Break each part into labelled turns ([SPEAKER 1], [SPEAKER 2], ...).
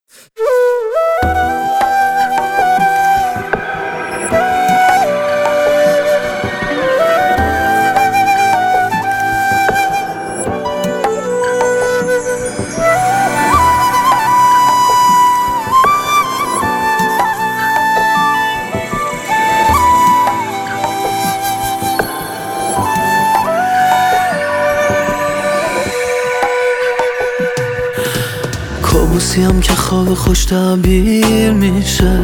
[SPEAKER 1] کابوسیم که خواب خوش تعبیر میشه،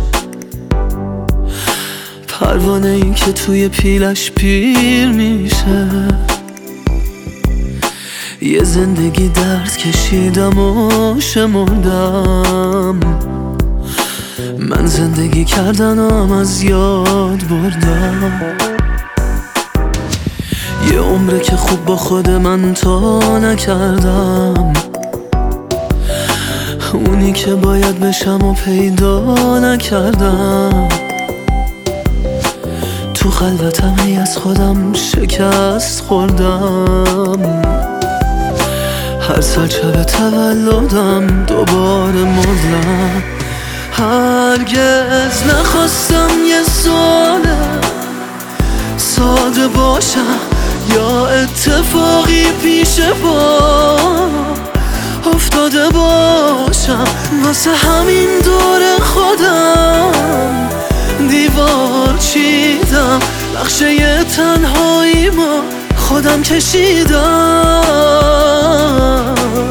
[SPEAKER 1] پروانه این که توی پیلش پیر میشه. یه زندگی درد کشیدم و شمردم، من زندگی کردنم از یاد بردم. یه عمره که خوب با خود من تا نکردم، اونی که باید بشم و پیدا نکردم. تو خلوتم هی از خودم شکست خوردم، هر سال شب تولدم دوباره مردم. هرگز نخواستم یه ساله ساده باشم یا اتفاقی پیش پا افتاده باشم. واسه همین دور خودم دیوار چیدم، نقشه ی تنهایی ما خودم کشیدم.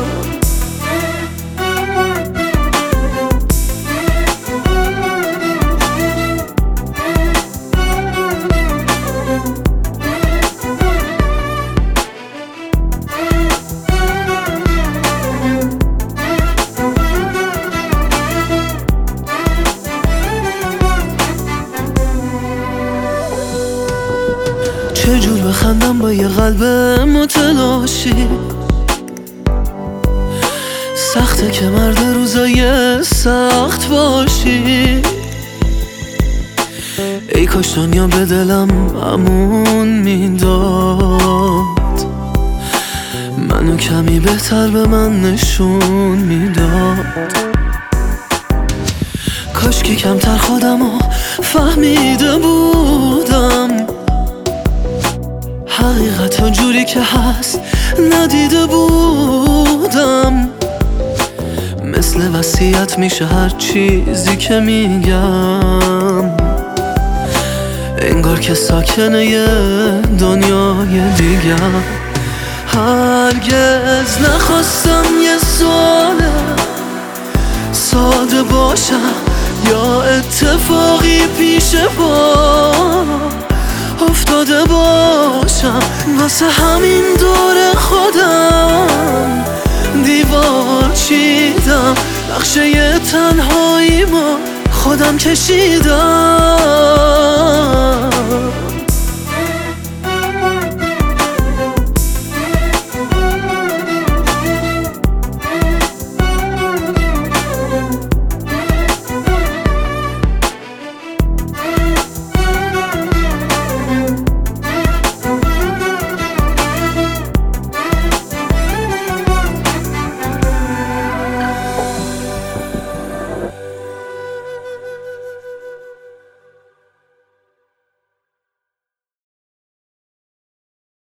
[SPEAKER 1] چجور بخندم با یه قلب متلاشی؟ سخته که مرد روزای سخت باشی. ای کاش دنیا به دلم امون میداد، منو کمی بهتر به من نشون میداد. کاش که کمتر خودمو فهمیده بودم، حقیقت جوری که هست ندیده بودم. مثل وصیت میشه هر چیزی که میگم، انگار که ساکنه یه دنیای دیگم. هرگز نخواستم یه ساله ساده باشم یا اتفاقی پیش پا افتاده باشم. واسه همین دور خودم دیوار چیدم، نقشه ی تنهایی ما خودم کشیدم.